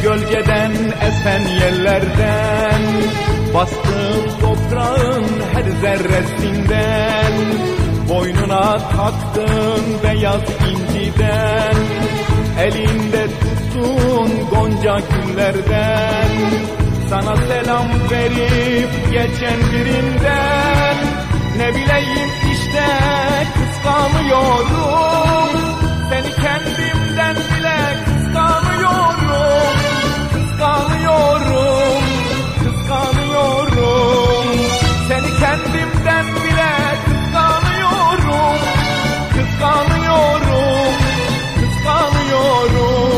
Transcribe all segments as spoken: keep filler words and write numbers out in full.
gölgeden esen yerlerden, bastığın toprağın her zerresinden, boynuna taktığın beyaz inciden, elinde tuttuğun gonca güllerden, sana selam verip geçen birinden, ne bileyim işte kıskanıyorum, seni kendimden bile kıskanıyorum, kıskanıyorum, kıskanıyorum, seni kendimden bile kıskanıyorum, kıskanıyorum, kıskanıyorum.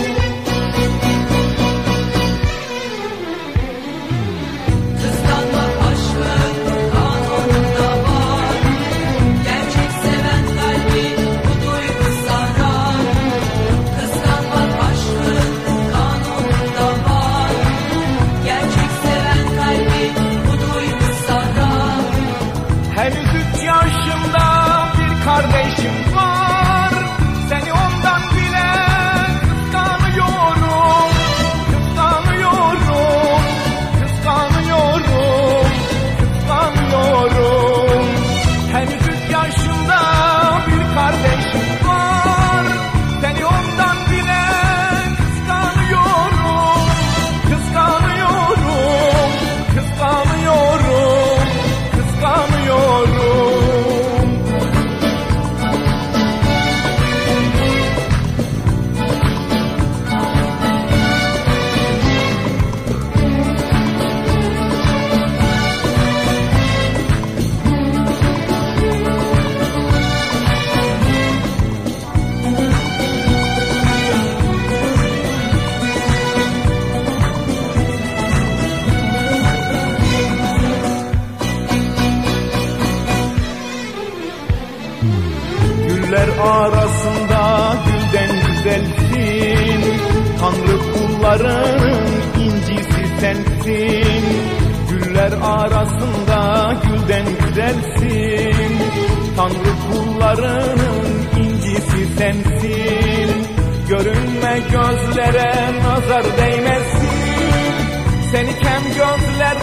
Henüz üç yaşında bir kardeşim var, seni ondan bile kıskanıyorum, kıskanıyorum, kıskanıyorum, kıskanıyorum. Henüz üç yaşında bir kardeşim var, seni ondan bile kıskanıyorum, kıskanıyorum, kıskanıyorum, kıskanıyorum. Güller arasında gülden güzelsin, Tanrı kullarının incisi sensin. Güller arasında gülden güzelsin, Tanrı kullarının incisi sensin. Görünme gözlere nazar değmesin, seni kem gözler